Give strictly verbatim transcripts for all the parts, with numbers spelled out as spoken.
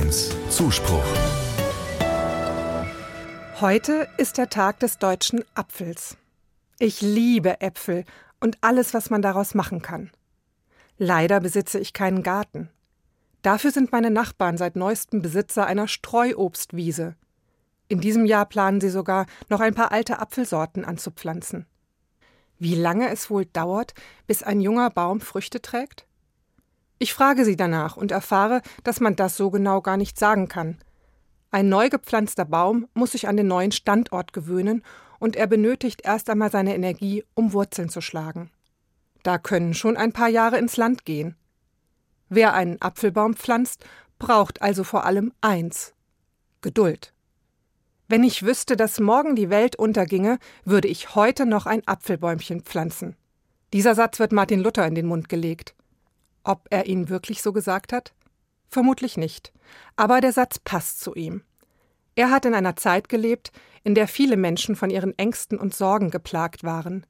eins Zuspruch. Heute ist der Tag des deutschen Apfels. Ich liebe Äpfel und alles, was man daraus machen kann. Leider besitze ich keinen Garten. Dafür sind meine Nachbarn seit neuestem Besitzer einer Streuobstwiese. In diesem Jahr planen sie sogar, noch ein paar alte Apfelsorten anzupflanzen. Wie lange es wohl dauert, bis ein junger Baum Früchte trägt? Ich frage sie danach und erfahre, dass man das so genau gar nicht sagen kann. Ein neu gepflanzter Baum muss sich an den neuen Standort gewöhnen und er benötigt erst einmal seine Energie, um Wurzeln zu schlagen. Da können schon ein paar Jahre ins Land gehen. Wer einen Apfelbaum pflanzt, braucht also vor allem eins: Geduld. Wenn ich wüsste, dass morgen die Welt unterginge, würde ich heute noch ein Apfelbäumchen pflanzen. Dieser Satz wird Martin Luther in den Mund gelegt. Ob er ihn wirklich so gesagt hat? Vermutlich nicht. Aber der Satz passt zu ihm. Er hat in einer Zeit gelebt, in der viele Menschen von ihren Ängsten und Sorgen geplagt waren.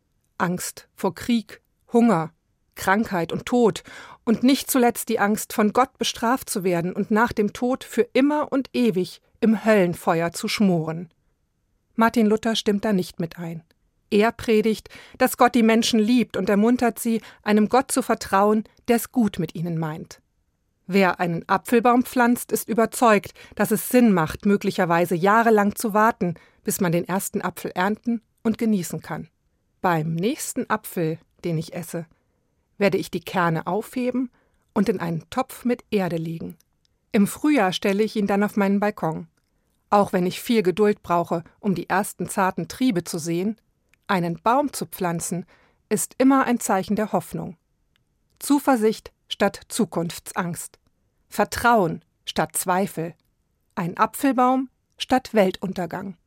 Angst vor Krieg, Hunger, Krankheit und Tod und nicht zuletzt die Angst, von Gott bestraft zu werden und nach dem Tod für immer und ewig im Höllenfeuer zu schmoren. Martin Luther stimmt da nicht mit ein. Er predigt, dass Gott die Menschen liebt und ermuntert sie, einem Gott zu vertrauen, der es gut mit ihnen meint. Wer einen Apfelbaum pflanzt, ist überzeugt, dass es Sinn macht, möglicherweise jahrelang zu warten, bis man den ersten Apfel ernten und genießen kann. Beim nächsten Apfel, den ich esse, werde ich die Kerne aufheben und in einen Topf mit Erde legen. Im Frühjahr stelle ich ihn dann auf meinen Balkon. Auch wenn ich viel Geduld brauche, um die ersten zarten Triebe zu sehen, einen Baum zu pflanzen, ist immer ein Zeichen der Hoffnung. Zuversicht statt Zukunftsangst. Vertrauen statt Zweifel. Ein Apfelbaum statt Weltuntergang.